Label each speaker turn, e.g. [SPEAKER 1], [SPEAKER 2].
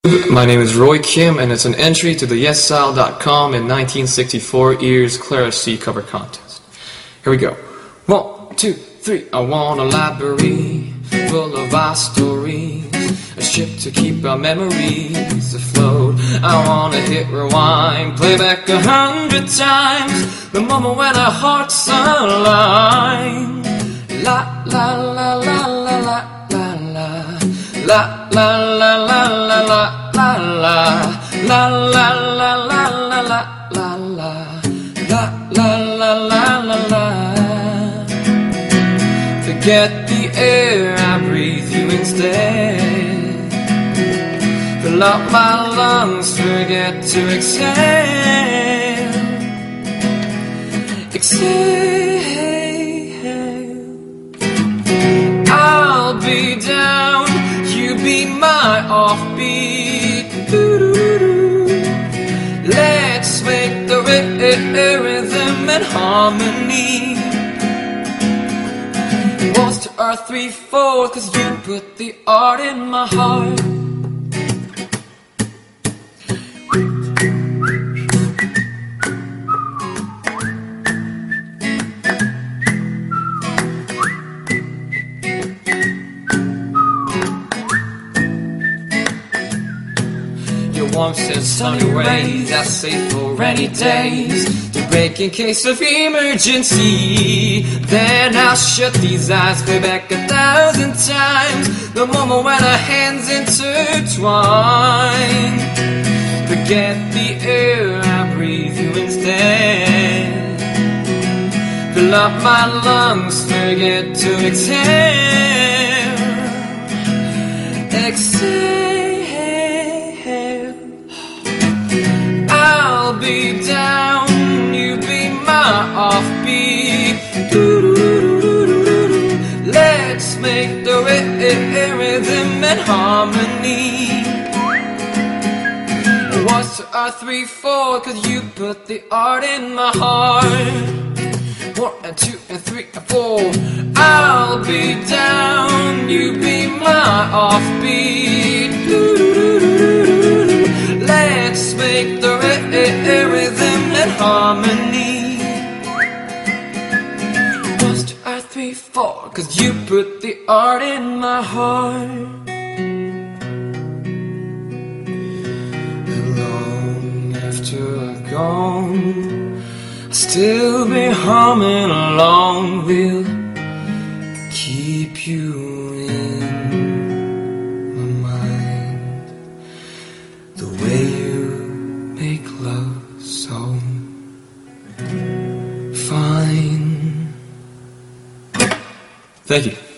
[SPEAKER 1] My name is Roy Kim, and it's an entry to the YesStyle.com in 1964 Ears Clara C cover contest. Here we go. 1, 2, 3. I want a library full of our stories, a ship to keep our memories afloat. I wanna hit rewind, play back 100 times the moment when our hearts align. La la la la la la la la. La la la la la la la la la la la la la la la la la la la. Forget the air, I breathe you instead. Fill up my lungs, forget to exhale. Exhale. I'll be down, be my offbeat. Let's make the rhythm and harmony. Waltz to our 3/4, 'cause you put the art in my heart. Warmth and sunny rays, that's safe for rainy days, to break in case of emergency. Then I'll shut these eyes, play back 1,000 times the moment when our hands intertwine. Forget the air, I breathe you instead. Fill up my lungs, forget to exhale. Exhale. I'll be down, you be my offbeat. Let's make the rhythm and harmony. Waltz to our 3/4, 'cause you put the art in my heart. 1, 2, 3, 4. I'll be down, you be my offbeat. Let's make the rhythm and harmony. 1, 2, 3, 4, 'cause you put the art in my heart. And long after I'm gone, I'll still be humming along. We'll keep you in my mind, the way you make love so fine. Thank you.